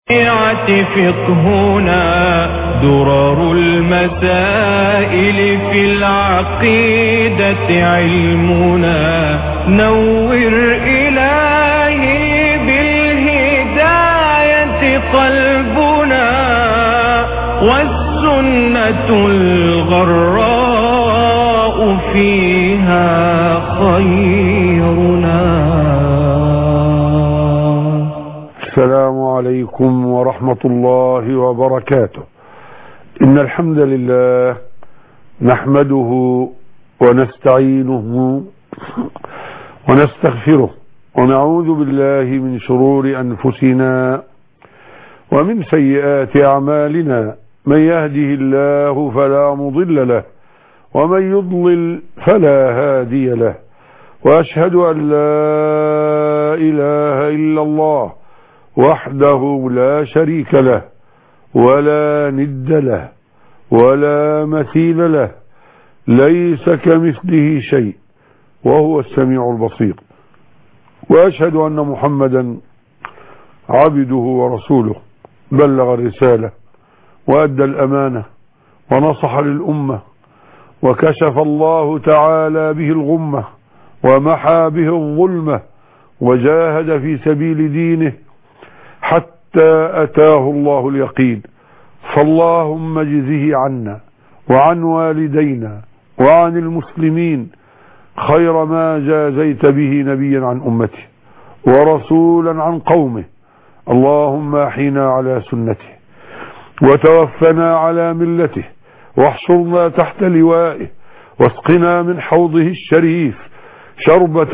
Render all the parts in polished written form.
فقهنا درر المسائل في العقيدة علمنا نور إلهي بالهداية قلبنا والسنة الغراء فيها خيرنا. السلام عليكم ورحمة الله وبركاته. إن الحمد لله نحمده ونستعينه ونستغفره ونعوذ بالله من شرور أنفسنا ومن سيئات أعمالنا. من يهده الله فلا مضل له ومن يضلل فلا هادي له، وأشهد أن لا إله إلا الله وحده لا شريك له ولا ند له ولا مثيل له، ليس كمثله شيء وهو السميع البصير. وأشهد أن محمدا عبده ورسوله، بلغ الرسالة وأدى الأمانة ونصح للأمة، وكشف الله تعالى به الغمة ومحى به الظلمة، وجاهد في سبيل دينه حتى أتاه الله اليقين. فاللهم اجزه عنا وعن والدينا وعن المسلمين خير ما جازيت به نبيا عن أمته ورسولا عن قومه. اللهم احينا على سنته وتوفنا على ملته واحشرنا تحت لوائه واسقنا من حوضه الشريف شربة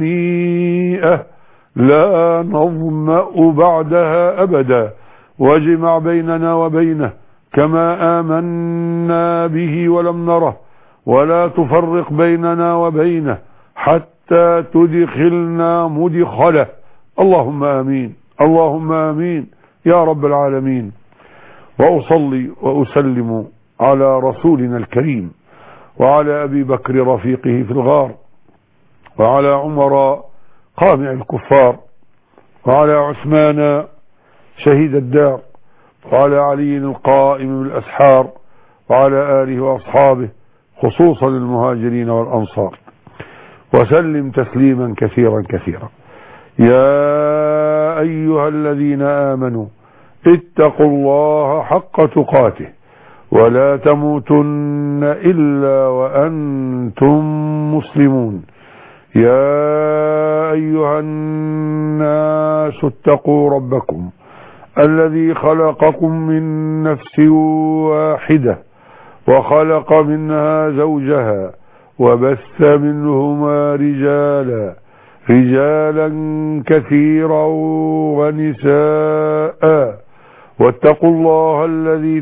هنيئة لا نظمأ بعدها أبدا، واجمع بيننا وبينه كما آمنا به ولم نره، ولا تفرق بيننا وبينه حتى تدخلنا مدخله. اللهم آمين، اللهم آمين يا رب العالمين. وأصلي وأسلم على رسولنا الكريم وعلى أبي بكر رفيقه في الغار، وعلى عمر قامع الكفار، وعلى عثمان شهيد الدار، وعلى علي القائم بالأسحار، وعلى آله وأصحابه خصوصا المهاجرين والأنصار، وسلم تسليما كثيرا كثيرا. يا أيها الذين آمنوا اتقوا الله حق تقاته ولا تموتن إلا وأنتم مسلمون. يا أيها الناس اتقوا ربكم الذي خلقكم من نفس واحدة وخلق منها زوجها وبث منهما رجالا كثيرا ونساء، واتقوا الله الذي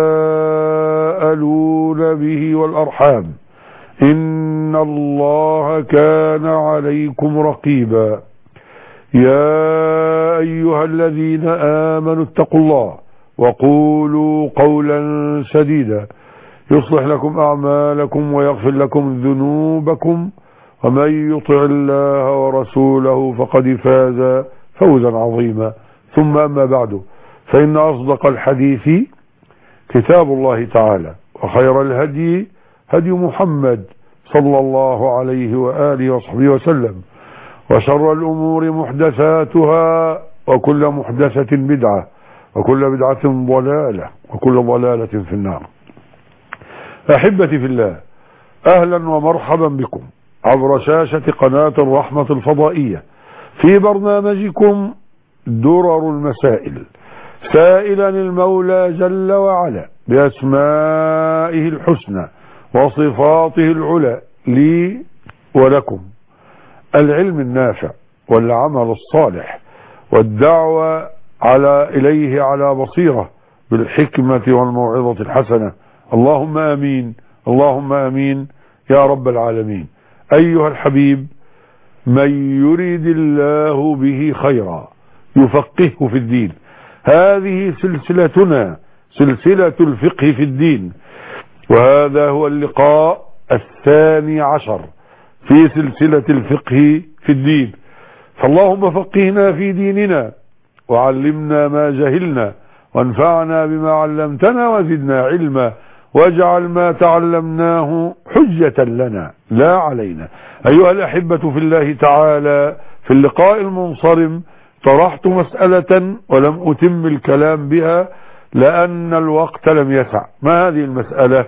تساءلون به والأرحام إن الله كان عليكم رقيبا. يا أيها الذين آمنوا اتقوا الله وقولوا قولا سديدا يصلح لكم أعمالكم ويغفر لكم ذنوبكم، ومن يطع الله ورسوله فقد فاز فوزا عظيما. ثم أما بعد، فإن أصدق الحديث كتاب الله تعالى، وخير الهدي هدي محمد صلى الله عليه وآله وصحبه وسلم، وشر الأمور محدثاتها، وكل محدثة بدعة، وكل بدعة ضلالة، وكل ضلالة في النار. أحبتي في الله، أهلا ومرحبا بكم عبر شاشة قناة الرحمة الفضائية في برنامجكم درر المسائل، سائلا المولى جل وعلا بأسمائه الحسنى وصفاته العلى لي ولكم العلم النافع والعمل الصالح والدعوة إليه على بصيرة بالحكمة والموعظة الحسنة. اللهم آمين، اللهم آمين يا رب العالمين. أيها الحبيب، من يريد الله به خيرا يفقهه في الدين. هذه سلسلتنا، سلسلة الفقه في الدين، وهذا هو اللقاء 12 في سلسلة الفقه في الدين. فاللهم فقهنا في ديننا وعلمنا ما جهلنا وانفعنا بما علمتنا وزدنا علما واجعل ما تعلمناه حجة لنا لا علينا. أيها الأحبة في الله تعالى، في اللقاء المنصرم طرحت مسألة ولم أتم الكلام بها لأن الوقت لم يسع. ما هذه المسألة؟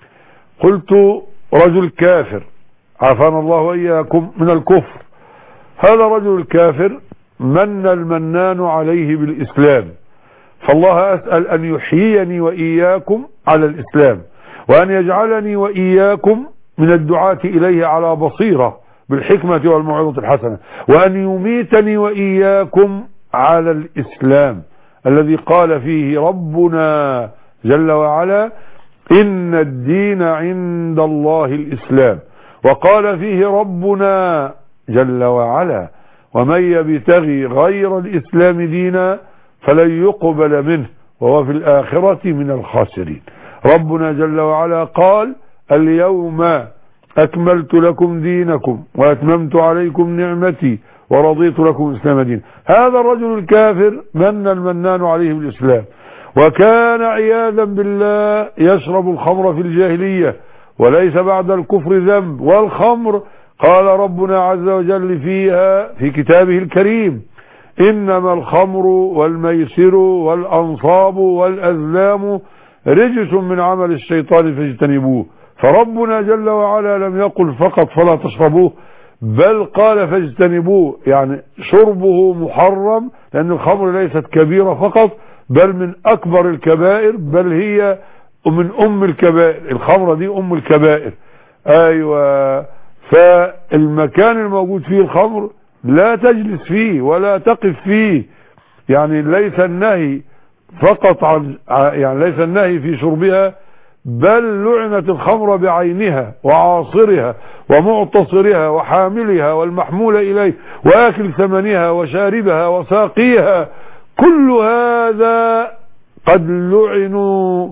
قلت رجل كافر عافانا الله وإياكم من الكفر، هذا رجل الكافر من المنان عليه بالإسلام، فالله أسأل أن يحييني وإياكم على الإسلام، وأن يجعلني وإياكم من الدعاة إليه على بصيرة بالحكمة والموعظة الحسنة، وأن يميتني وإياكم على الإسلام الذي قال فيه ربنا جل وعلا إن الدين عند الله الإسلام، وقال فيه ربنا جل وعلا ومن يبتغي غير الإسلام دينا فلن يقبل منه وهو في الآخرة من الخاسرين. ربنا جل وعلا قال اليوم أكملت لكم دينكم وأتممت عليكم نعمتي ورضيت لكم الإسلام دينا. هذا الرجل الكافر من المنان عليه بالإسلام، وكان عياذا بالله يشرب الخمر في الجاهلية، وليس بعد الكفر ذنب. والخمر قال ربنا عز وجل فيها في كتابه الكريم إنما الخمر والميسر والأنصاب والأزلام رجس من عمل الشيطان فاجتنبوه. فربنا جل وعلا لم يقل فقط فلا تشربوه، بل قال فاجتنبوه، يعني شربه محرم، لأن الخمر ليست كبيرة فقط بل من أكبر الكبائر، بل هي من أم الكبائر. الخمرة دي أم الكبائر. أيوة، فالمكان الموجود فيه الخمر لا تجلس فيه ولا تقف فيه، يعني ليس النهي فقط عن، يعني ليس النهي في شربها، بل لعنت الخمر بعينها وعاصرها ومعتصرها وحاملها والمحمول إليه وآكل ثمنها وشاربها وساقيها، كل هذا قد لعنوا.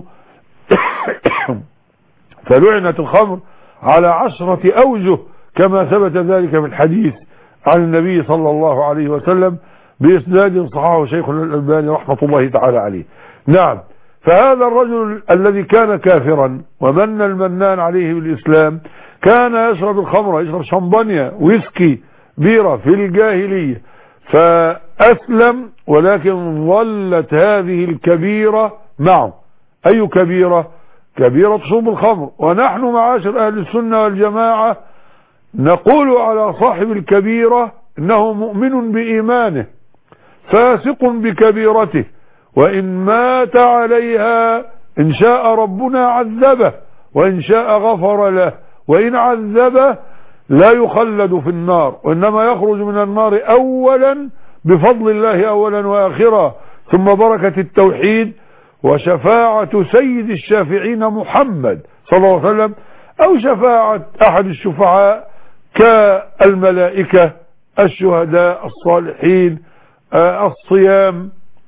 فلعنت الخمر على 10 أوجه كما ثبت ذلك في الحديث عن النبي صلى الله عليه وسلم بإسناد صححه شيخنا الألباني رحمة الله تعالى عليه. نعم، فهذا الرجل الذي كان كافرا ومن المنان عليه بالإسلام كان يشرب الخمر، يشرب شمبانيا ويسكي بيرة في الجاهلية، فأسلم ولكن ظلت هذه الكبيرة معه. أي كبيرة؟ كبيرة شرب الخمر. ونحن معاشر أهل السنة والجماعة نقول على صاحب الكبيرة إنه مؤمن بإيمانه فاسق بكبيرته، وإن مات عليها إن شاء ربنا عذبه وإن شاء غفر له، وإن عذبه لا يخلد في النار، وإنما يخرج من النار أولا بفضل الله أولا وآخرا، ثم بركة التوحيد وشفاعة سيد الشافعين محمد صلى الله عليه وسلم، أو شفاعة أحد الشفعاء كالملائكة الشهداء الصالحين الصيام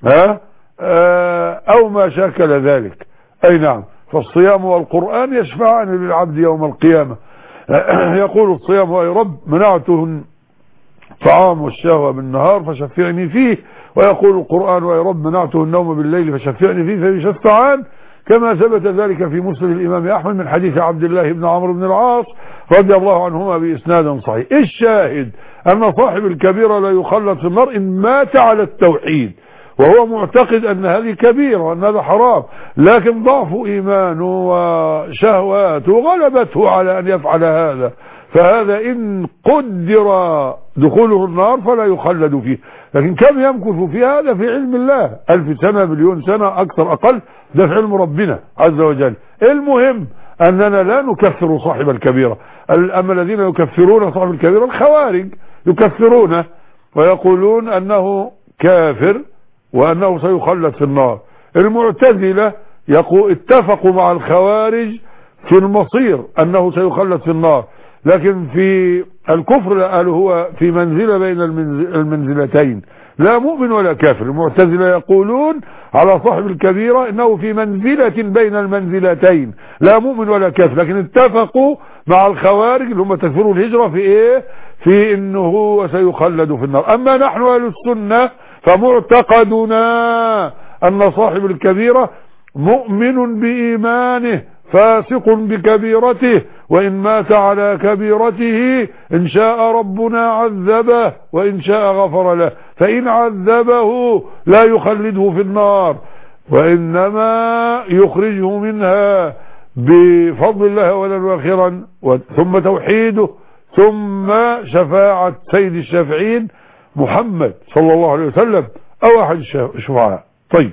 أو ما شاكل ذلك. أي نعم، فالصيام والقرآن يشفعان للعبد يوم القيامة. يقول الصيام أي رب منعته الطعام والشهوة بالنهار فشفعني فيه، ويقول القرآن أي رب منعته النوم بالليل فشفعني فيه، فيشفعان كما ثبت ذلك في مسند الإمام أحمد من حديث عبد الله بن عمرو بن العاص رضي الله عنهما بإسناد صحيح. الشاهد أن صاحب الكبيرة لا يخلد في النار إن مات على التوحيد وهو معتقد أن هذه كبيرة وأن هذا حرام، لكن ضعف إيمانه وشهواته غلبته على أن يفعل هذا، فهذا إن قدر دخوله النار فلا يخلد فيه. لكن كم يمكث في هذا في علم الله، 1000 سنة مليون سنة أكثر أقل، ده في علم ربنا عز وجل. المهم أننا لا نكفر صاحب الكبيرة. أما الذين يكفرون صاحب الكبيرة الخوارج يكفرونه ويقولون أنه كافر وأنه سيخلد في النار. المعتزلة اتفقوا مع الخوارج في المصير أنه سيخلد في النار، لكن في الكفر قالوا هو في منزلة بين المنزلتين، لا مؤمن ولا كافر. المعتزلة يقولون على صاحب الكبيرة انه في منزلة بين المنزلتين، لا مؤمن ولا كافر، لكن اتفقوا مع الخوارج اللي هم تكفروا الهجرة في ايه؟ في انه هو سيخلد في النار. اما نحن اهل السنة فمعتقدنا أن صاحب الكبيرة مؤمن بإيمانه فاسق بكبيرته، وإن مات على كبيرته إن شاء ربنا عذبه وإن شاء غفر له، فإن عذبه لا يخلده في النار وإنما يخرجه منها بفضل الله أولا وآخرا، ثم توحيده، ثم شفاعة سيد الشافعين محمد صلى الله عليه وسلم أو أحد الشفعاء. طيب،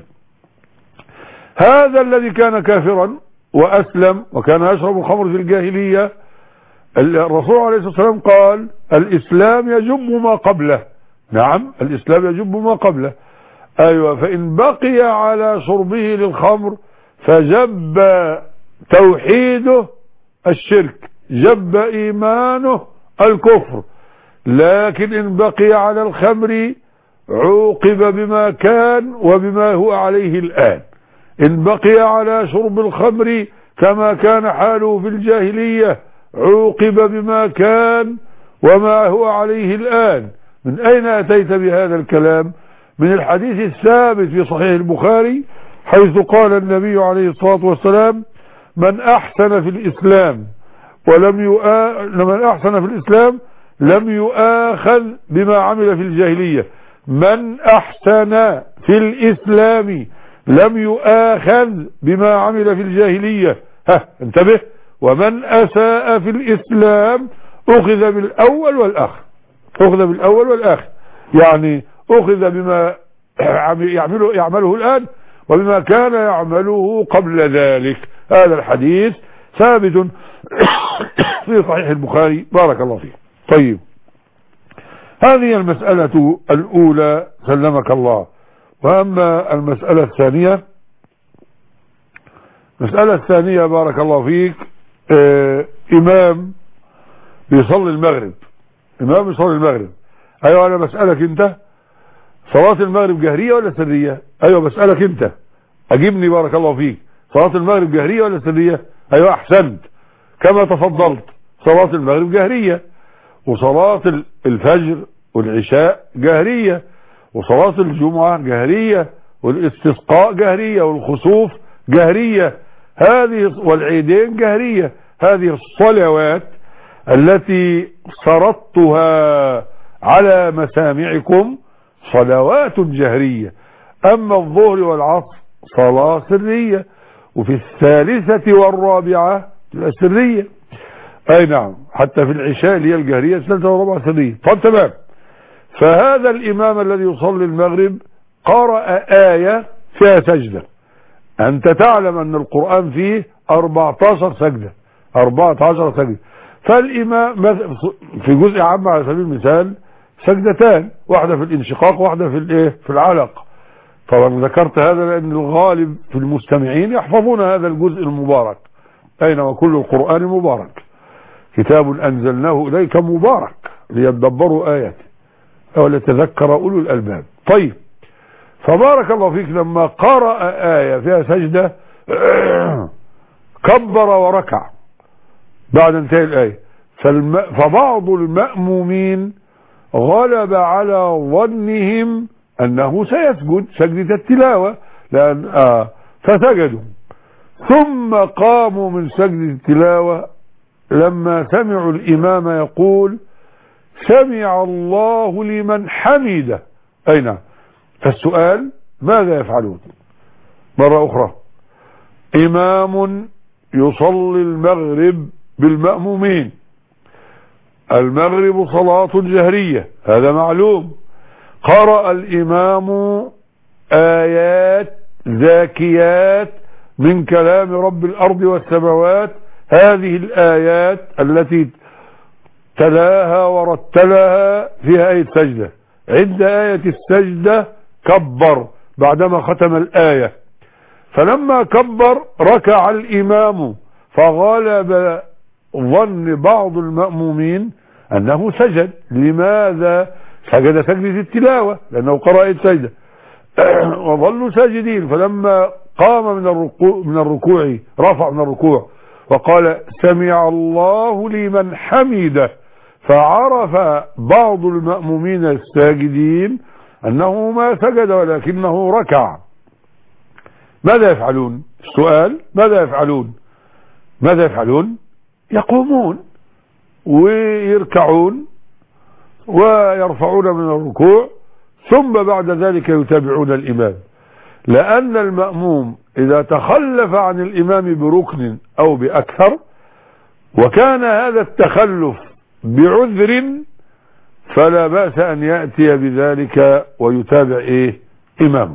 هذا الذي كان كافرا وأسلم وكان يشرب الخمر في الجاهلية، الرسول عليه الصلاة والسلام قال الإسلام يجب ما قبله. نعم، الإسلام يجب ما قبله. أيوة، فإن بقي على شربه للخمر فجب توحيده الشرك، جب إيمانه الكفر، لكن إن بقي على الخمر عوقب بما كان وبما هو عليه الآن. إن بقي على شرب الخمر كما كان حاله في الجاهلية عوقب بما كان وما هو عليه الآن. من أين أتيت بهذا الكلام؟ من الحديث الثابت في صحيح البخاري حيث قال النبي عليه الصلاة والسلام من أحسن في الإسلام لم يؤاخذ بما عمل في الجاهلية. من أحسن في الإسلام لم يؤاخذ بما عمل في الجاهلية. انتبه، ومن أساء في الإسلام أخذ بالأول والآخر، يعني أخذ بما يعمله الآن وبما كان يعمله قبل ذلك. هذا الحديث ثابت في صحيح البخاري. بارك الله فيك. طيب، هذه المسألة الأولى سلمك الله. وأما المسألة الثانية بارك الله فيك، إمام يصلي المغرب. أيوة، أنا بسألك أنت، صلاة المغرب جهرية ولا سرية؟ أيوة بسألك أنت، أجيبني بارك الله فيك. صلاة المغرب جهرية ولا سرية؟ أيوة أحسنت كما تفضلت، صلاة المغرب جهرية، وصلاة الفجر والعشاء جهرية، وصلاة الجمعة جهرية، والاستسقاء جهرية، والخسوف جهرية، والعيدين جهرية. هذه الصلوات التي سردتها على مسامعكم صلوات جهرية. أما الظهر والعصر صلاة سرية، وفي الثالثة والرابعة سرية. أي نعم، حتى في العشاء اللي هي الجهرية الثالثة والرابعة سرية. طب تمام. فهذا الإمام الذي يصلي المغرب قرأ آية فيها سجدة. أنت تعلم أن القرآن فيه 14 سجدة. فالإمام في جزء عام على سبيل المثال سجدتان، واحدة في الانشقاق واحدة في العلق. طبعا ذكرت هذا لأن الغالب في المستمعين يحفظون هذا الجزء المبارك. أين وكل القرآن مبارك، كتاب أنزلناه إليك مبارك ليدبروا آياته وليتذكر أولو الألباب. طيب، فبارك الله فيك لما قرأ آية فيها سجدة كبر وركع بعد انتهاء الآية. فبعض المأمومين غلب على ظنهم أنه سيسجد سجدة التلاوة فسجدوا، ثم قاموا من سجدة التلاوة لما سمعوا الإمام يقول سمع الله لمن حمده. أي نعم. فالسؤال ماذا يفعلون؟ مرة أخرى، إمام يصلي المغرب بالمأمومين، المغرب صلاة جهرية هذا معلوم، قرأ الإمام آيات زاكيات من كلام رب الأرض والسماوات. هذه الآيات التي تلاها ورتلها فيها آية سجدة. عند آية السجدة كبر بعدما ختم الآية، فلما كبر ركع الإمام، فغلب ظن بعض المأمومين أنه سجد. لماذا سجد؟ سجدة التلاوة لأنه قرأ السجدة وظلوا ساجدين. فلما قام من الركوع رفع من الركوع وقال سمع الله لمن حمده، فعرف بعض المأمومين الساجدين أنه ما سجد ولكنه ركع، ماذا يفعلون؟ السؤال ماذا يفعلون؟ ماذا يفعلون؟ يقومون ويركعون ويرفعون من الركوع، ثم بعد ذلك يتابعون الإمام، لأن المأموم إذا تخلف عن الإمام بركن أو بأكثر وكان هذا التخلف بعذر فلا بأس أن يأتي بذلك ويتابع إمامه،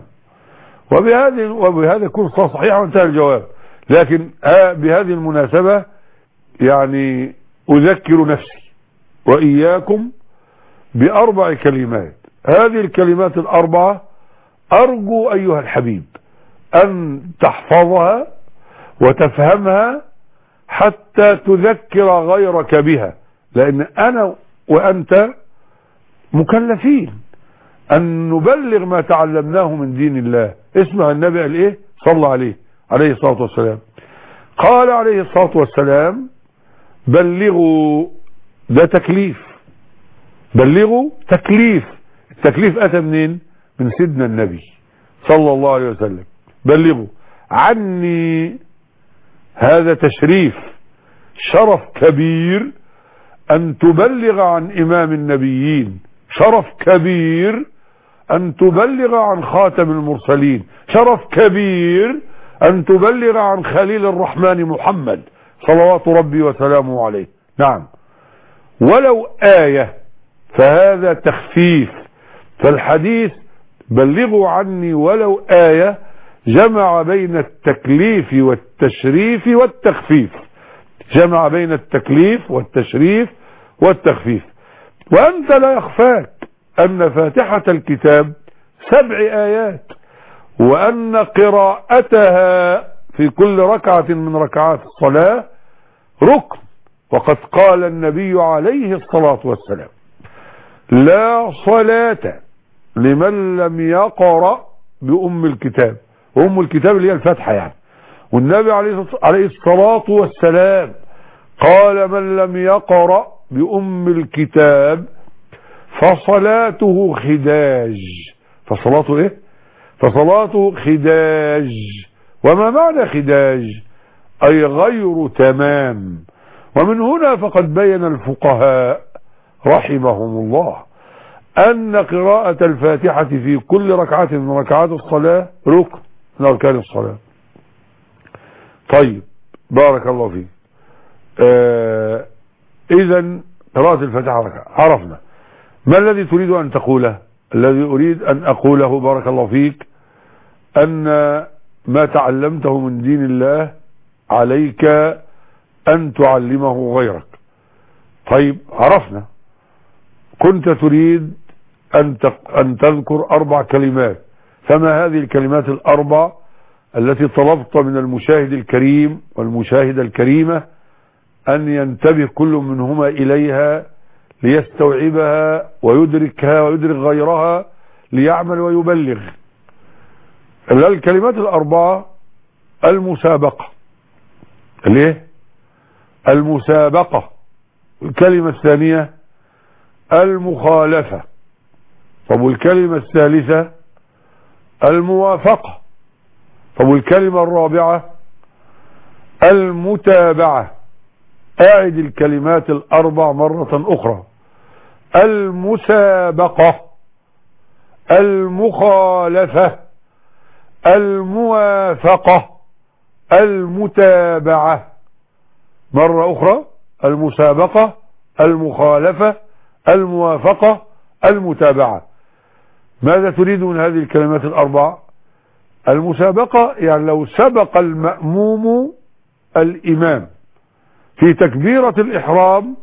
وبهذا يكون صحيح وانتهى الجواب. لكن بهذه المناسبة يعني أذكر نفسي وإياكم بأربع كلمات. هذه الكلمات الأربعة أرجو أيها الحبيب أن تحفظها وتفهمها حتى تذكر غيرك بها، لأن أنا وأنت مكلفين أن نبلغ ما تعلمناه من دين الله. اسمع النبي قال إيه؟ صلى عليه الصلاة والسلام. قال عليه الصلاة والسلام: بلغوا. ده تكليف، بلغوا تكليف. التكليف أتى منين؟ من سيدنا النبي صلى الله عليه وسلم. بلغوا عني، هذا تشريف، شرف كبير أن تبلغ عن إمام النبيين، شرف كبير أن تبلغ عن خاتم المرسلين، شرف كبير أن تبلغ عن خليل الرحمن محمد صلوات ربي وسلامه عليه. نعم، ولو آية، فهذا تخفيف. فالحديث بلغوا عني ولو آية جمع بين التكليف والتشريف والتخفيف، جمع بين التكليف والتشريف والتخفيف. وأنت لا يخفاك أن فاتحة الكتاب 7 آيات، وأن قراءتها في كل ركعة من ركعات الصلاة ركن. وقد قال النبي عليه الصلاة والسلام: لا صلاة لمن لم يقرأ بأم الكتاب. وأم الكتاب اللي هي الفاتحة يعني. والنبي عليه الصلاة والسلام قال: من لم يقرأ بأم الكتاب فصلاته خداج. فصلاته ايه؟ فصلاته خداج. وما معنى خداج؟ أي غير تمام. ومن هنا فقد بين الفقهاء رحمهم الله أن قراءة الفاتحة في كل ركعة من ركعات الصلاة ركن من أركان الصلاة. طيب، بارك الله فيك. إذن قراءة الفاتحة ركعة، عرفنا. ما الذي تريد أن تقوله؟ الذي أريد أن أقوله بارك الله فيك أن ما تعلمته من دين الله عليك أن تعلمه غيرك. طيب، عرفنا. كنت تريد أن تذكر 4 كلمات، فما هذه الكلمات ال4 التي طلبت من المشاهد الكريم والمشاهدة الكريمة أن ينتبه كل منهما إليها ليستوعبها ويدركها ويدرك غيرها ليعمل ويبلغ؟ الكلمات ال4: المسابقة. ليه؟ المسابقة. الكلمة الثانية: المخالفة. طب والكلمة الثالثة: الموافقة. طب والكلمة الرابعة: المتابعة. أعد الكلمات ال4 مرة أخرى: المسابقة، المخالفة، الموافقة، المتابعة. مرة أخرى: المسابقة، المخالفة، الموافقة، المتابعة. ماذا تريد من هذه الكلمات ال4؟ المسابقة يعني لو سبق المأموم الإمام في تكبيرة الإحرام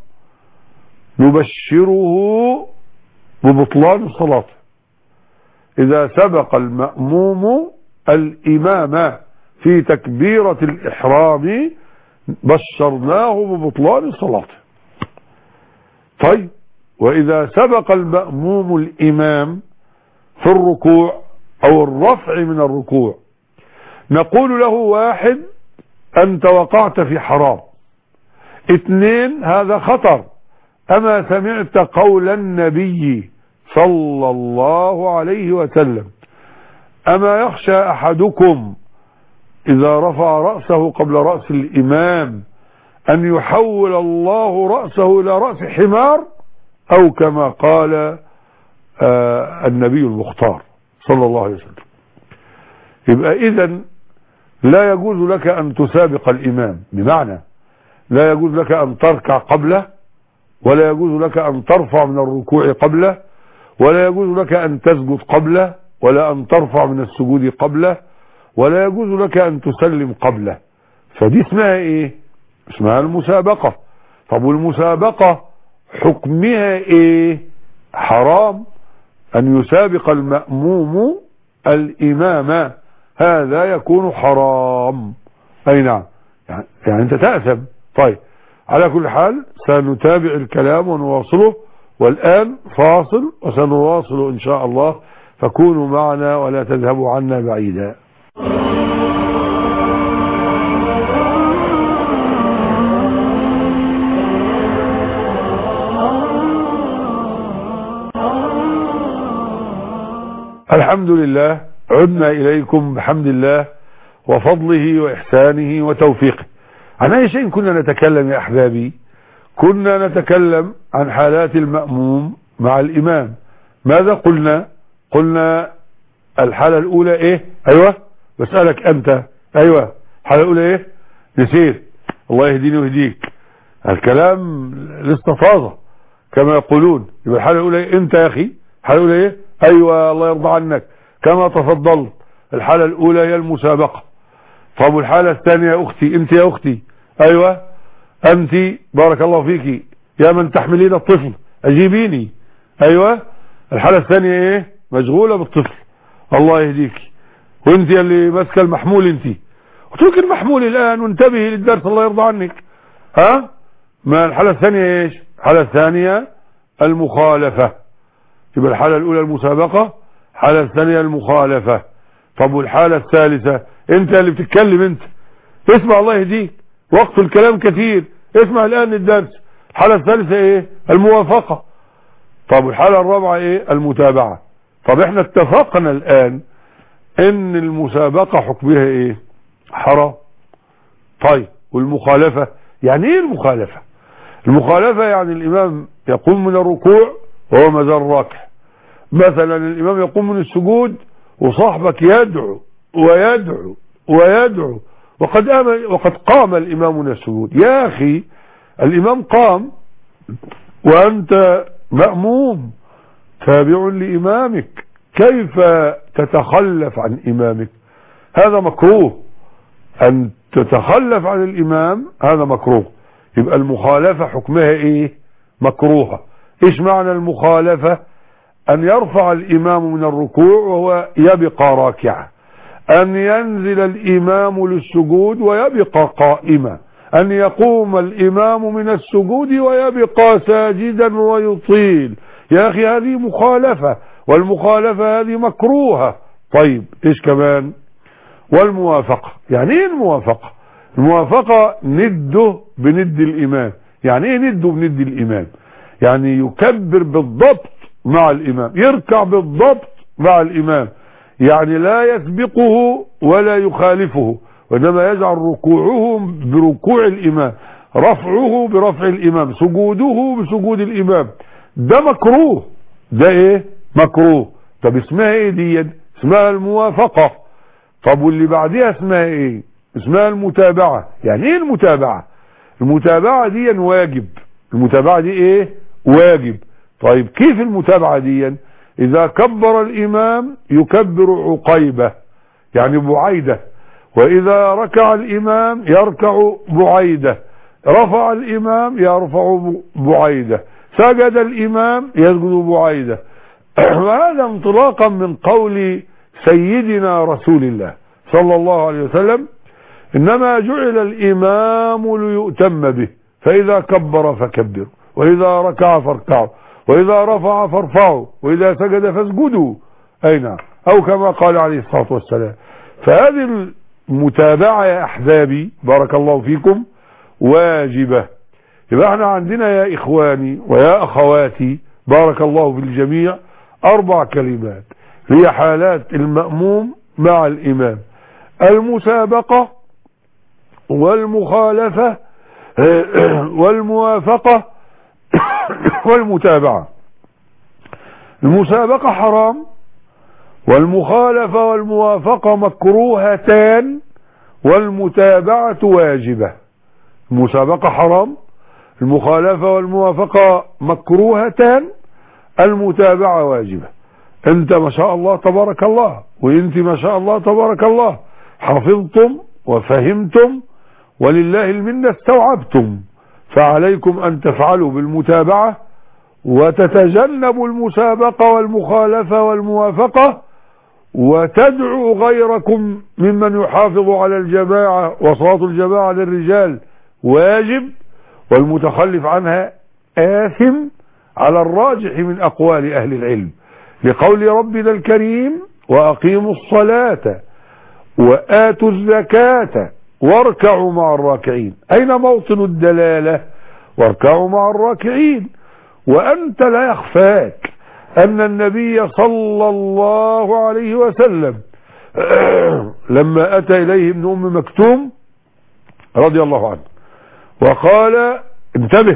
نبشره ببطلان الصلاة. إذا سبق المأموم الإمام في تكبيرة الإحرام بشرناه ببطلان الصلاة. طيب، وإذا سبق المأموم الإمام في الركوع أو الرفع من الركوع نقول له: 1 أنت وقعت في حرام، 2 هذا خطر، أما سمعت قول النبي صلى الله عليه وسلم: أما يخشى أحدكم إذا رفع رأسه قبل رأس الإمام أن يحول الله رأسه إلى رأس حمار، أو كما قال النبي المختار صلى الله عليه وسلم. يبقى إذن لا يجوز لك أن تسابق الإمام، بمعنى لا يجوز لك أن تركع قبله، ولا يجوز لك أن ترفع من الركوع قبله، ولا يجوز لك أن تسجد قبله، ولا أن ترفع من السجود قبله، ولا يجوز لك أن تسلم قبله. فدي اسمها إيه؟ اسمها المسابقة. طب والمسابقة حكمها إيه؟ حرام أن يسابق المأموم الإمام، هذا يكون حرام. أي نعم، يعني أنت تأثم. طيب، على كل حال سنتابع الكلام ونواصله، والآن فاصل وسنواصل إن شاء الله، فكونوا معنا ولا تذهبوا عنا بعيدا. الحمد لله، عدنا إليكم بحمد الله وفضله وإحسانه وتوفيقه. عن أي شيء كنا نتكلم يا أحبابي؟ كنا نتكلم عن حالات المأموم مع الإمام. ماذا قلنا؟ قلنا الحالة الأولى إيه؟ أيوة، بسألك أنت. أيوة، الحالة الأولى إيه؟ نسيت. الله يهديني ويهديك، الكلام لسه طازة كما يقولون. يبقى الحالة الأولى إيه؟ أنت يا أخي، الحالة الأولى إيه؟ أيوة، الله يرضى عنك كما تفضلت. الحالة الأولى هي المسابقة. طب والحالة الثانية يا أختي؟ أنت يا أختي. أيوة، أنت بارك الله فيك يا من تحملين الطفل، أجيبيني. أيوة، الحالة الثانية إيه؟ مشغولة بالطفل، الله يهديك. وأنت اللي ماسكة المحمول، أنت اترك المحمول الآن وانتبهي للدرس، الله يرضى عنك. ها؟ ما الحالة الثانية إيش؟ الحالة الثانية المخالفة. يبقى الحالة الأولى المسابقة، الحالة الثانية المخالفة. طب والحالة الثالثة؟ أنت اللي بتتكلم، أنت اسمع الله يهديك، وقت الكلام كثير، اسمع الآن الدرس. الحالة الثالثة إيه؟ الموافقة. طب والحالة الرابعة إيه؟ المتابعة. طب احنا اتفقنا الآن ان المسابقة حكمها إيه؟ حرام. طيب والمخالفة يعني إيه المخالفة؟ المخالفة يعني الإمام يقوم من الركوع وهو ما زال راكع، مثلا الإمام يقوم من السجود وصاحبك يدعو ويدعو ويدعو وقد قام الإمام من السجود. يا أخي، الإمام قام وأنت مأموم تابع لإمامك، كيف تتخلف عن إمامك؟ هذا مكروه، أن تتخلف عن الإمام هذا مكروه. يبقى المخالفة حكمها إيه؟ مكروهة. إيش معنى المخالفة؟ أن يرفع الإمام من الركوع وهو يبقى راكعا، أن ينزل الإمام للسجود ويبقى قائما، أن يقوم الإمام من السجود ويبقى ساجدا ويطيل. يا أخي هذه مخالفة، والمخالفة هذه مكروهة. طيب إيش كمان؟ والموافقة. يعني إيه الموافقة؟ الموافقة نده بند الإمام. يعني إيه نده بند الإمام؟ يعني يكبر بالضبط مع الإمام، يركع بالضبط مع الإمام، يعني لا يسبقه ولا يخالفه، وإنما يجعل ركوعه بركوع الإمام، رفعه برفع الإمام، سجوده بسجود الإمام. ده مكروه. ده إيه؟ مكروه. طب اسمها إيه دي؟ اسمها الموافقة. طب واللي بعدها اسمها إيه؟ اسمها المتابعة. يعني إيه المتابعة؟ المتابعة دي واجب. المتابعة دي إيه؟ واجب. طيب كيف المتابعة دي؟ إذا كبر الإمام يكبر عقيبة، يعني بعيدة، وإذا ركع الإمام يركع بعيدة، رفع الإمام يرفع بعيدة، سجد الإمام يسجد بعيدة. وهذا انطلاقا من قول سيدنا رسول الله صلى الله عليه وسلم: إنما جعل الإمام ليؤتم به، فإذا كبر فكبروا، وإذا ركع فاركعوا، وإذا رفع فارفعوا، وإذا سجد فاسجدوا. أي نعم، أو كما قال عليه الصلاة والسلام. فهذه المتابعة يا أحبابي بارك الله فيكم واجبة. يبقى احنا عندنا يا إخواني ويا أخواتي بارك الله في الجميع، 4 كلمات هي حالات المأموم مع الإمام: المسابقة والمخالفة والموافقة والمتابعة. المسابقة حرام، والمخالفة والموافقة مكروهتان، والمتابعة واجبة. المسابقة حرام، المخالفة والموافقة مكروهتان، المتابعة واجبة. انت ما شاء الله تبارك الله، وانت ما شاء الله تبارك الله، حفظتم وفهمتم ولله المنة استوعبتم، فعليكم أن تفعلوا بالمتابعة وتتجنبوا المسابقة والمخالفة والموافقة، وتدعوا غيركم ممن يحافظ على الجماعة، وصلاة الجماعة للرجال واجب، والمتخلف عنها آثم على الراجح من أقوال أهل العلم، لقول ربنا الكريم: وأقيموا الصلاة وآتوا الزكاة واركعوا مع الراكعين. أين موطن الدلالة؟ واركعوا مع الراكعين. وأنت لا يخفاك أن النبي صلى الله عليه وسلم لما أتى إليه ابن أم مكتوم رضي الله عنه وقال: انتبه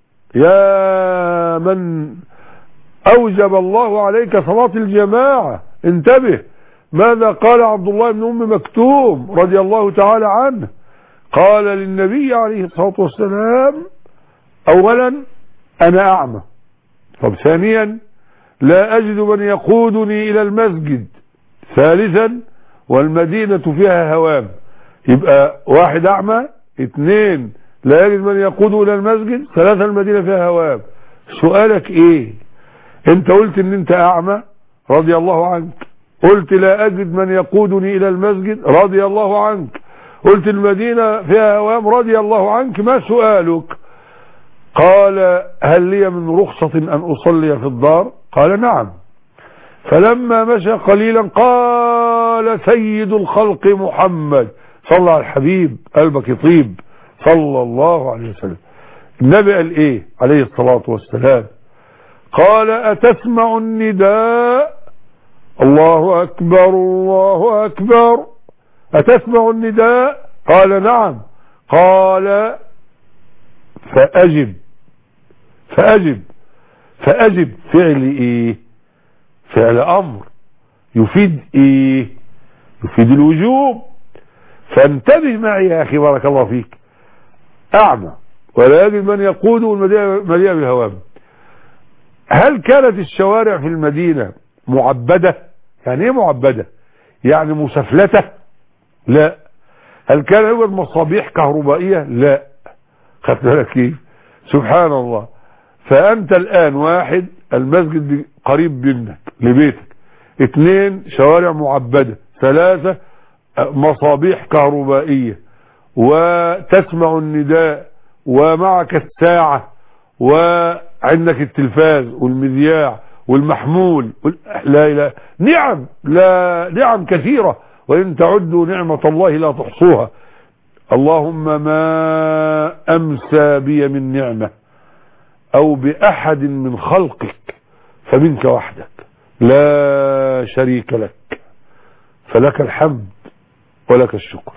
يا من أوجب الله عليك صلاة الجماعة، انتبه. ماذا قال عبد الله بن أم مكتوم رضي الله تعالى عنه؟ قال للنبي عليه الصلاة والسلام: أولا أنا أعمى، طب ثانيا لا أجد من يقودني إلى المسجد، ثالثا والمدينة فيها هوام. يبقى 1 أعمى، 2 لا يجد من يقود إلى المسجد، 3 المدينة فيها هوام. سؤالك إيه؟ أنت قلت إن أنت أعمى رضي الله عنك، قلت لا أجد من يقودني إلى المسجد رضي الله عنك، قلت المدينة فيها هوام رضي الله عنك، ما سؤالك؟ قال: هل لي من رخصة أن أصلي في الدار؟ قال: نعم. فلما مشى قليلا قال: سيد الخلق محمد، صلى على الحبيب قلبك يطيب، صلى الله عليه وسلم. النبي قال إيه عليه الصلاة والسلام؟ قال: أتسمع النداء؟ الله أكبر الله أكبر. أتسمع النداء؟ قال: نعم. قال: فأجب فأجب فأجب. فعل إيه؟ فعل أمر يفيد إيه؟ يفيد الوجوب. فانتبه معي يا أخي بارك الله فيك، أعمى ولا يجد من يقود المدينة بالهوام. هل كانت الشوارع في المدينة معبدة؟ يعني ايه معبدة؟ يعني مسفلتة؟ لا. هل كان يوجد مصابيح كهربائية؟ لا. خدت بالك كيف؟ سبحان الله. فأنت الآن 1 المسجد قريب منك لبيتك، 2 شوارع معبدة، 3 مصابيح كهربائية، وتسمع النداء، ومعك الساعة، وعندك التلفاز والمذياع والمحمول لا إله. نعم، لا نعم كثيرة، وإن تعدوا نعمة الله لا تحصوها. اللهم ما أمسى بي من نعمة أو بأحد من خلقك فمنك وحدك لا شريك لك، فلك الحمد ولك الشكر.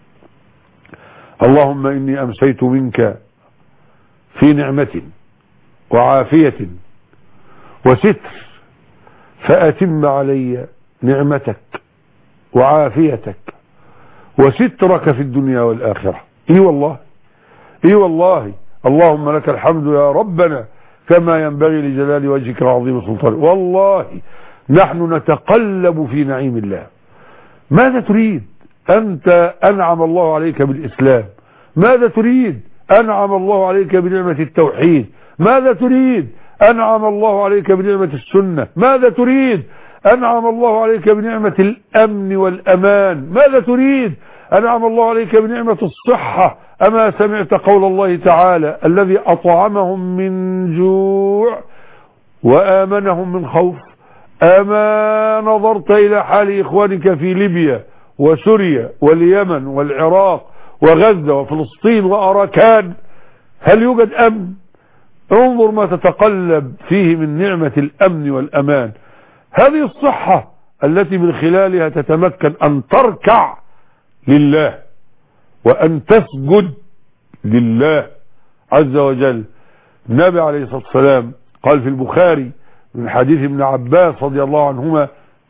اللهم إني أمسيت منك في نعمة وعافية وستر، فأتم علي نعمتك وعافيتك وسترك في الدنيا والآخرة. إي والله، إي والله. اللهم لك الحمد يا ربنا كما ينبغي لجلال وجهك العظيم سلطانك. والله نحن نتقلب في نعيم الله. ماذا تريد؟ أنت أنعم الله عليك بالإسلام. ماذا تريد؟ أنعم الله عليك بنعمة التوحيد. ماذا تريد؟ أنعم الله عليك بنعمة السنة. ماذا تريد؟ أنعم الله عليك بنعمة الأمن والأمان. ماذا تريد؟ أنعم الله عليك بنعمة الصحة. أما سمعت قول الله تعالى: الذي أطعمهم من جوع وآمنهم من خوف. أما نظرت إلى حال إخوانك في ليبيا وسوريا واليمن والعراق وغزة وفلسطين وأراكان؟ هل يوجد أمن؟ انظر ما تتقلب فيه من نعمة الأمن والأمان. هذه الصحة التي من خلالها تتمكن أن تركع لله وأن تسجد لله عز وجل. النبي عليه الصلاة والسلام قال في البخاري من حديث ابن عباس رضي الله عنهما: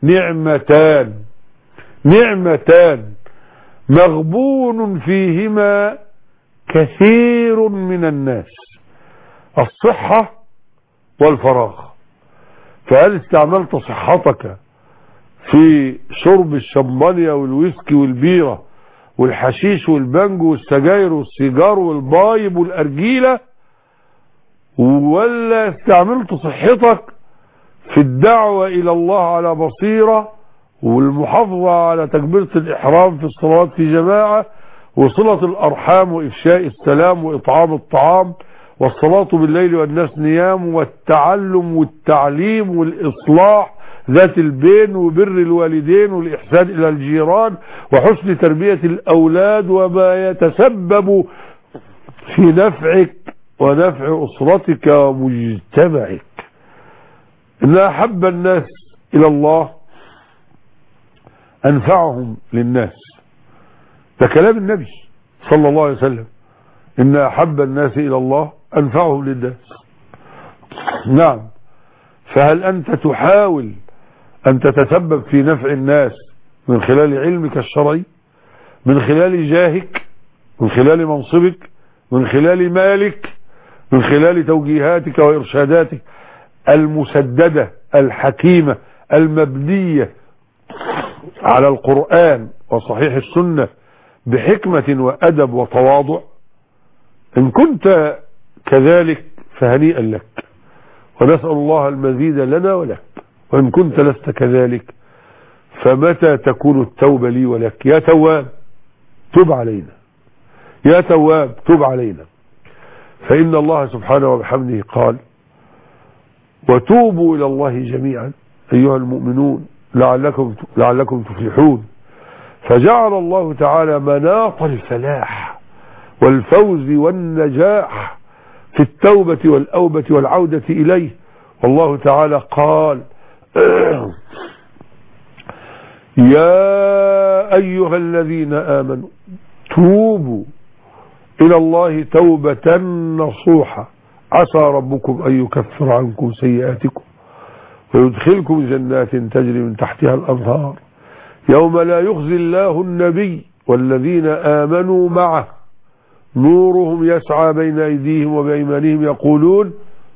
نعمتان مغبون فيهما كثير من الناس، الصحة والفراغ. فهل استعملت صحتك في شرب الشمبانيا والويسكي والبيرة والحشيش والبنجو والسجاير والسيجار والبايب والأرجيلة، ولا استعملت صحتك في الدعوة إلى الله على بصيرة والمحافظة على تكبيرة الإحرام في الصلاة في جماعة وصلة الأرحام وإفشاء السلام وإطعام الطعام والصلاة بالليل والناس نيام والتعلم والتعليم والإصلاح ذات البين وبر الوالدين والإحسان إلى الجيران وحسن تربية الأولاد وما يتسبب في نفعك ونفع أسرتك ومجتمعك؟ إن أحب الناس إلى الله أنفعهم للناس. ده كلام النبي صلى الله عليه وسلم: إن أحب الناس إلى الله أنفعهم للناس. نعم. فهل أنت تحاول أن تتسبب في نفع الناس من خلال علمك الشرعي، من خلال جاهك، من خلال منصبك، من خلال مالك، من خلال توجيهاتك وإرشاداتك المسددة الحكيمة المبنية على القرآن وصحيح السنة بحكمة وأدب وتواضع؟ إن كنت كذلك فهنيئا لك، ونسأل الله المزيد لنا ولك. وإن كنت لست كذلك فمتى تكون التوبة لي ولك؟ يا تواب تب علينا، يا تواب تب علينا. فإن الله سبحانه وبحمده قال: وتوبوا إلى الله جميعا أيها المؤمنون لعلكم تفلحون. فجعل الله تعالى مناط الفلاح والفوز والنجاح في التوبة والأوبة والعودة إليه. والله تعالى قال: يا أيها الذين آمنوا توبوا إلى الله توبة نصوحا عسى ربكم أن يكفر عنكم سيئاتكم ويدخلكم جنات تجري من تحتها الأنهار يوم لا يخزي الله النبي والذين آمنوا معه نورهم يسعى بين أيديهم وبأيمانهم يقولون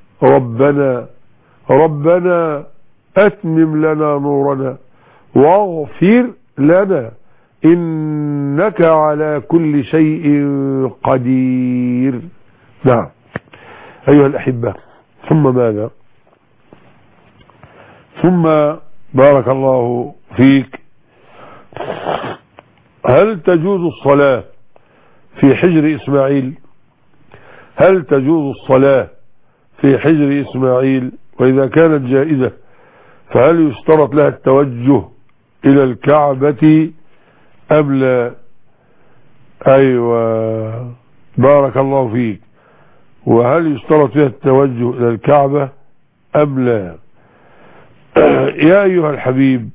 ربنا أتمم لنا نورنا واغفر لنا إنك على كل شيء قدير. نعم أيها الأحبة، ثم ماذا؟ ثم بارك الله فيك، هل تجوز الصلاة في حجر إسماعيل؟ هل تجوز الصلاة في حجر إسماعيل؟ وإذا كانت جائزة فهل يشترط لها التوجه إلى الكعبة أم لا؟ أيوة بارك الله فيك. وهل يشترط فيها التوجه إلى الكعبة أم لا؟ يا أيها الحبيب،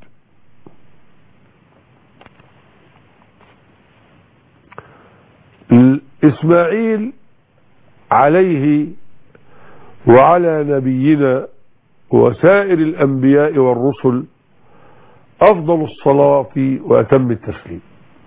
إسماعيل عليه وعلى نبينا وسائر الأنبياء والرسل أفضل الصلاة وأتم التسليم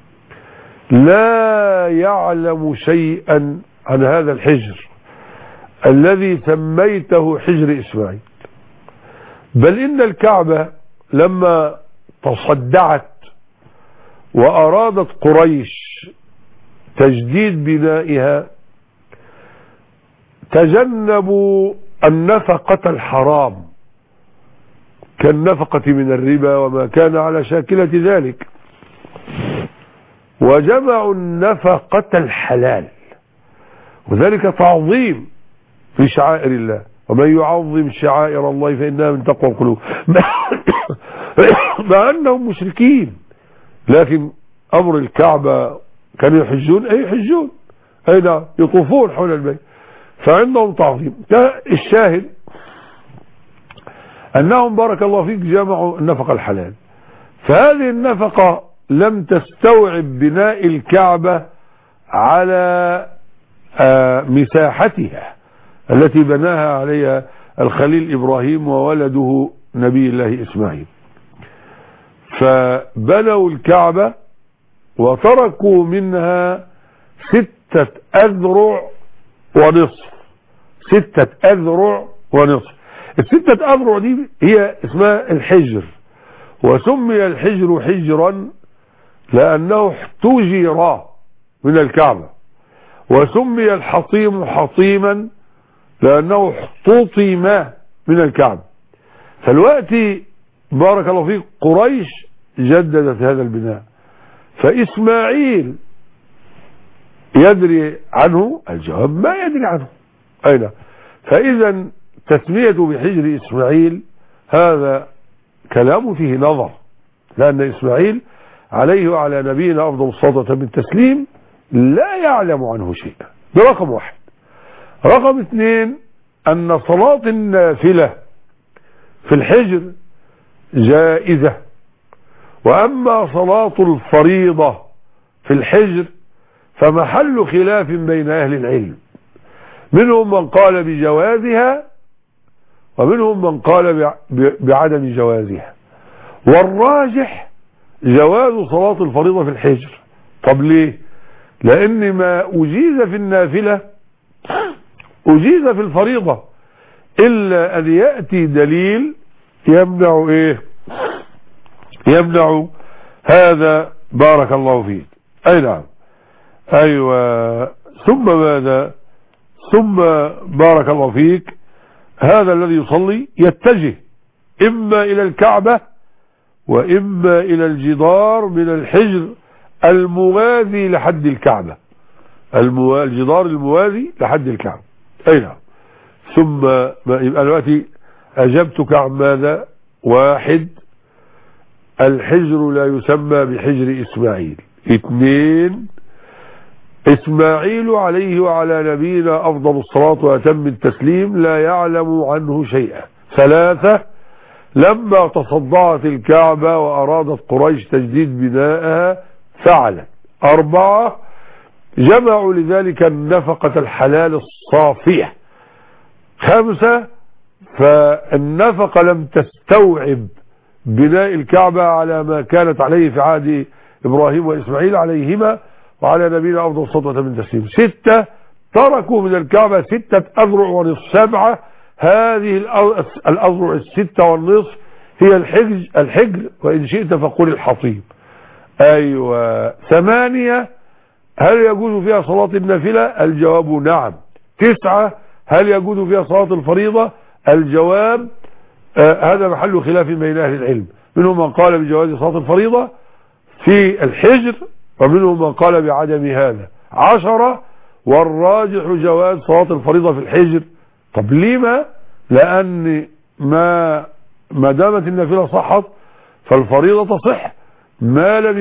لا يعلم شيئا عن هذا الحجر الذي سميته حجر إسماعيل. بل إن الكعبة لما تصدعت وأرادت قريش تجديد بنائها تجنبوا النفقة الحرام كالنفقة من الربا وما كان على شاكلة ذلك، وجمعوا النفقة الحلال، وذلك تعظيم في شعائر الله، ومن يعظم شعائر الله فإنها من تقوى القلوب. مع أنهم مشركين، لكن أمر الكعبة كانوا يحجون، أي يحجون، أي نعم يطوفون حول البيت، فعندهم تعظيم. الشاهد أنهم بارك الله فيك جمعوا النفقة الحلال، فهذه النفقة لم تستوعب بناء الكعبة على مساحتها التي بناها عليها الخليل إبراهيم وولده نبي الله إسماعيل، فبنوا الكعبة وتركوا منها 6 أذرع ونصف. 6 أذرع ونصف. ال6 أذرع دي هي اسمها الحجر، وسمي الحجر حجرا لأنه احتجر من الكعبة، وسمي الحطيم حطيما لأنه احتطم من الكعبة. فالوقت بارك الله فيك قريش جددت هذا البناء، فإسماعيل يدري عنه؟ الجواب ما يدري عنه. أين؟ فإذا تسمية بحجر إسماعيل هذا كلام فيه نظر، لأن إسماعيل عليه وعلى نبينا أفضل الصلاة والسلام التسليم لا يعلم عنه شيئا. ده رقم 1. رقم 2 أن صلاة النافلة في الحجر جائزة، وأما صلاة الفريضة في الحجر فمحل خلاف بين أهل العلم، منهم من قال بجوازها ومنهم من قال بعدم جوازها، والراجح جواز صلاة الفريضة في الحجر. طب ليه؟ لأن ما أجيز في النافلة أجيز في الفريضة، إلا أن يأتي دليل يمنع إيه؟ يمنع هذا. بارك الله فيك. أي نعم. أيوة. ثم ماذا؟ ثم بارك الله فيك هذا الذي يصلي يتجه إما إلى الكعبة وإما إلى الجدار من الحجر الموازي لحد الكعبة، الجدار الموازي لحد الكعبة. أي نعم. ثم يبقى دلوقتي أجبتك عن ماذا؟ 1 الحجر لا يسمى بحجر إسماعيل. 2 إسماعيل عليه وعلى نبينا أفضل الصلاة وأتم التسليم لا يعلم عنه شيئا. 3 لما تصدعت الكعبة وأرادت قريش تجديد بناءها فعلت. 4 جمعوا لذلك النفقة الحلال الصافية. 5 فالنفقة لم تستوعب بناء الكعبة على ما كانت عليه في عهد إبراهيم وإسماعيل عليهما وعلى نبينا أفضل الصلاة والسلام التسليم. 6 تركوا من الكعبة 6 أذرع ونصف. 7 هذه الأذرع 6 والنصف هي الحجر وإن شئت فقل الحطيم. أيوة. 8 هل يجوز فيها صلاة النافلة؟ الجواب نعم. 9 هل يجوز فيها صلاة الفريضة؟ الجواب هذا محل خلاف بين أهل العلم، منهم من قال بجواز صلاة الفريضة في الحجر ومنهم من قال بعدم هذا. 10 والراجح جواز صلاة الفريضة في الحجر. طب لما؟ لأن ما دامت النافلة صحت فالفريضة تصح ما لم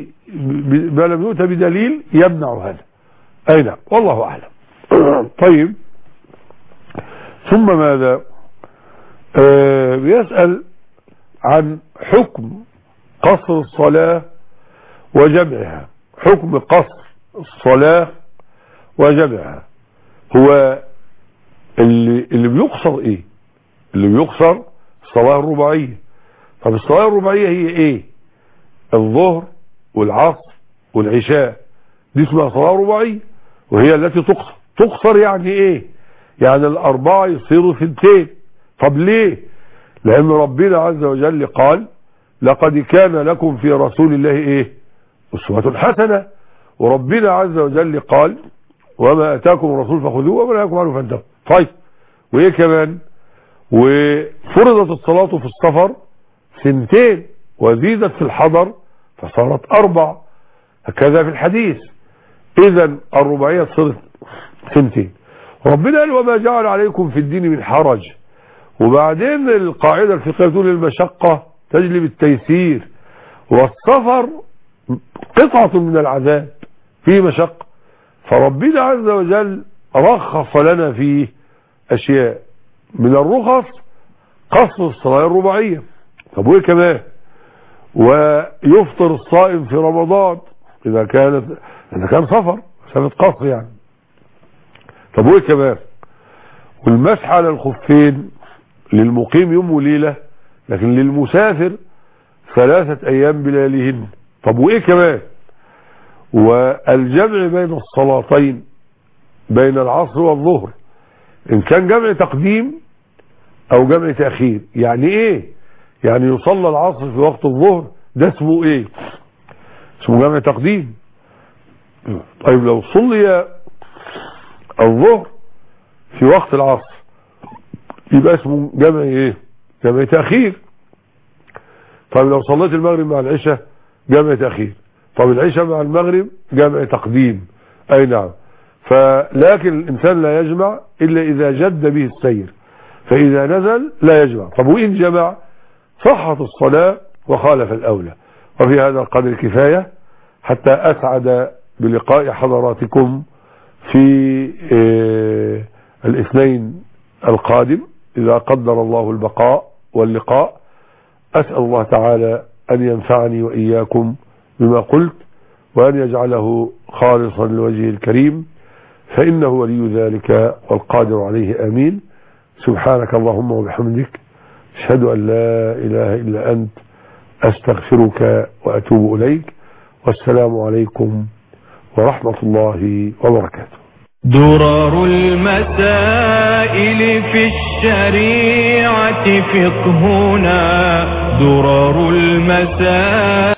يؤتى بدليل يمنع هذا. أي نعم. والله أعلم. طيب. ثم ماذا؟ بيسأل عن حكم قصر الصلاة وجمعها. حكم قصر الصلاة وجمعها هو اللي بيقصر ايه؟ اللي بيقصر الصلاة الرباعية. طب الصلاة الرباعية هي ايه؟ الظهر والعصر والعشاء، دي اسمها صلاة رباعية وهي التي تقصر. تقصر يعني ايه؟ يعني 4 يصيروا 2. طب ليه؟ لأن ربنا عز وجل قال لقد كان لكم في رسول الله ايه؟ أسوة حسنة. وربنا عز وجل قال وما أتاكم الرسول فخذوه وما نهاكم عنه فانتهوا. طيب وايه كمان؟ وفرضت الصلاة في السفر 2 وزيدت في الحضر فصارت 4، هكذا في الحديث. إذا الرباعية صارت 2. ربنا قال وما جعل عليكم في الدين من حرج. وبعدين القاعدة الفقهية تقول المشقة تجلب التيسير، والسفر قطعة من العذاب فيه مشقة، فربنا عز وجل رخص لنا فيه أشياء. من الرخص قصر الصلاة الرباعية. طب وايه كمان؟ ويفطر الصائم في رمضان اذا كان سفر سنة قصر يعني. طب وايه كمان؟ والمسح على الخفين للمقيم يوم وليلة، لكن للمسافر 3 أيام بلياليهن. طب وايه كمان؟ والجمع بين الصلاتين بين العصر والظهر ان كان جمع تقديم او جمع تأخير. يعني ايه؟ يعني يصلى العصر في وقت الظهر، ده اسمه ايه؟ اسمه جمع تقديم. طيب لو صلي الظهر في وقت العصر يبقى اسمه جمع ايه؟ جمع تأخير. طيب لو صليت المغرب مع العشاء جمع تأخير. طب العشاء مع المغرب جمع تقديم. اي نعم. فلكن الانسان لا يجمع الا اذا جد به السير، فاذا نزل لا يجمع. طب وان جمع صحت الصلاة وخالف الاولى. وفي هذا القدر كفاية حتى اسعد بلقاء حضراتكم في الاثنين القادم اذا قدر الله البقاء واللقاء. اسأل الله تعالى ان ينفعني واياكم بما قلت، وأن يجعله خالصا لوجهه الكريم، فإنه ولي ذلك والقادر عليه. آمين. سبحانك اللهم وبحمدك، أشهد أن لا إله إلا أنت، أستغفرك وأتوب إليك. والسلام عليكم ورحمة الله وبركاته. درر المسائل في الشريعة فقهنا، درر المسائل